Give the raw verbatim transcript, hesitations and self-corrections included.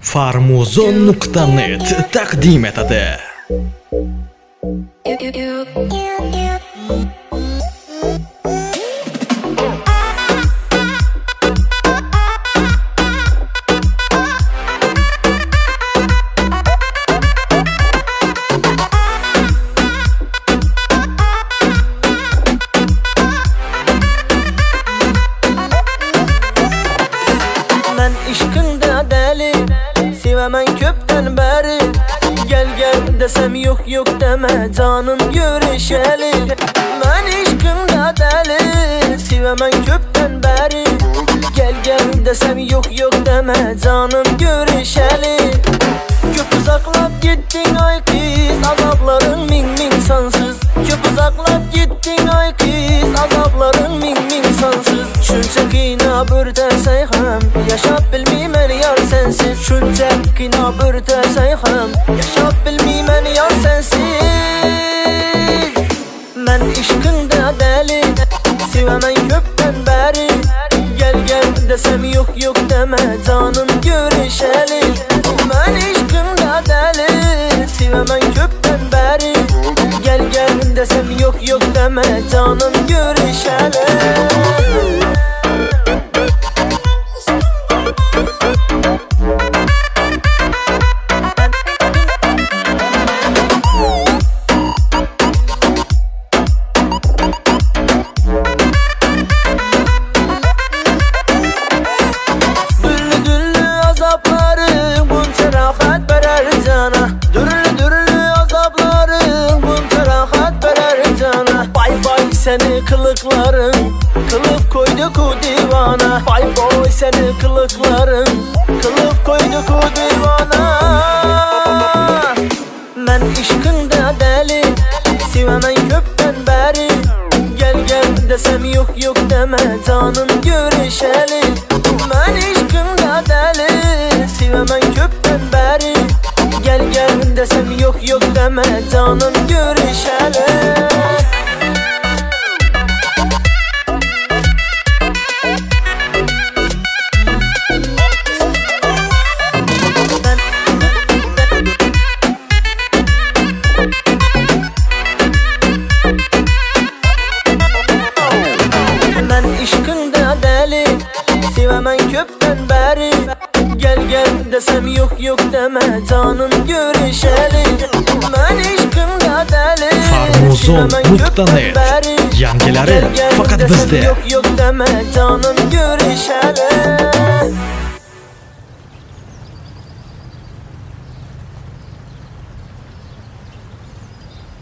Farmuzon nuqta net taqdim etadi. Ben işkinde deli, sevemen köpten beri. Gel gel desem yok yok deme, canım görüşeli. Ben işkinde deli, sevemen köpten beri. Gel gel desem yok yok deme, canım görüşeli. Köp uzaklap gittin ay kız, azapların min min sansız. Köp uzaklap gittin ay kız, azapların min min sansız. Şunca kina bürtesey hem, yaşap bilmeymen yar sensiz. Şunca kina bürtesey hem, yaşap bilmeymen yar sensiz. Ben işkinde deli, sevemen köpten beri. Gel gel desem yok yok deme, canım görüşeli. Ben işkinde deli, sevemen köpten beri. Gel gel desem yok yok deme, canım görüşeli. Seni kılıkların kılıp koydu ku divana. Bay boy seni kılıkların kılıp koydu ku divana. Ben işkinde deli, sevemen köpten beri. Gel gel desem yok yok deme, canım görüşeli. Ben işkinde deli, sevemen köpten beri. Gel gel desem yok yok deme, canım görüşeli. Sevemen köpten beri. Gel gel desem yok yok deme, canım görüşeli. Ben işkinde deli, Farmuzon nuqta net. Yangilari faqat bizda. Yok yok deme, canım görüşeli.